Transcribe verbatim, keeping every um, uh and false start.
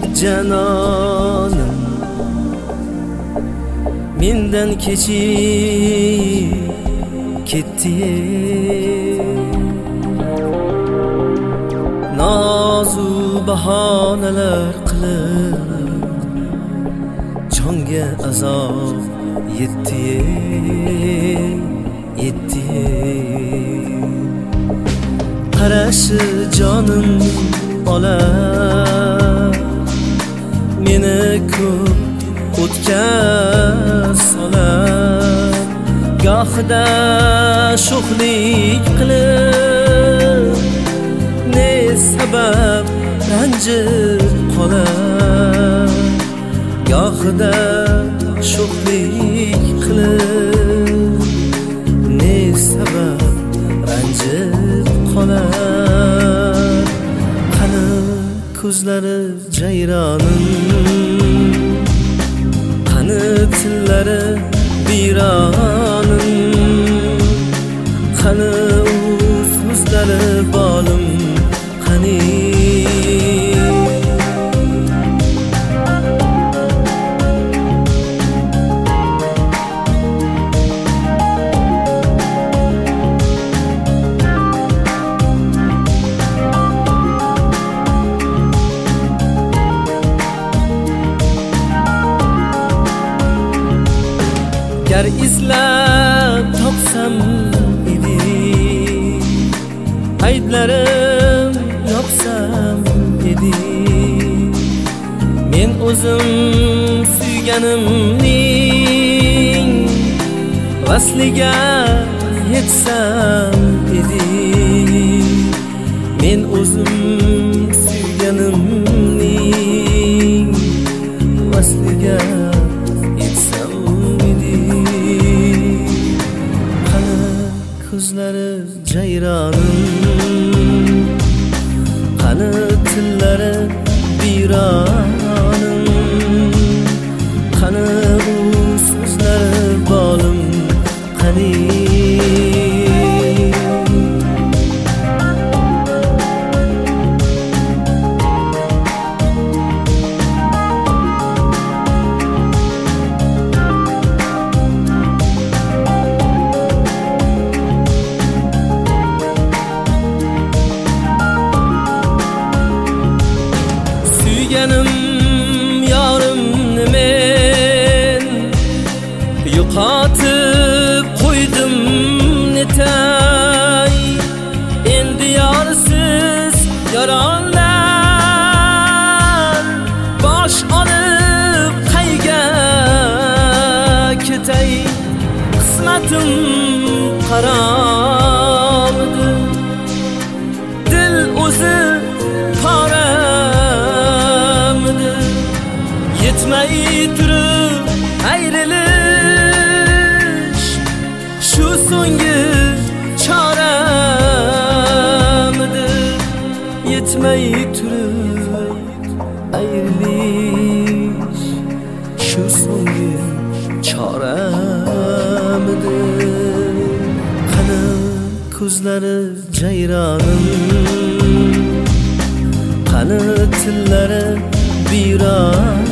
canonim mendan kechib ketdi. Nozu bahonalar qilib jonga azob yetdi, yetdi. Qarashi jonim olar meni ko'p o'tga solar. Gohida sho'xlik qilib ne sabab ranjib qolar. Gohida sho'xlik qilib ne sabab ranjib qolar. Qani ko'zlari jayronim, qani tillari bironim, qani u so'zlari bolim, qani gar izlab topsam edi, ayblarim yopsam edi, men o'zim suyganimning vasliga yetsam edi, men o'zim suyganimning vasliga yetsam edi. Ko'zlari jayronim, qani tillari bironim, qani u so'zlari bolim, qani yorimni men yo'qotib qo'ydim netay. Endi yorsiz yoronlar bosh olib qayga ketay. Qismatim qaromidi, dil o'zi pora yetmay turib ayrilish shu so'nggi choramdir. Yetmay turib ayrilish shu so'nggi choramdir. Qani ko'zlari jayronim, qani tillari biron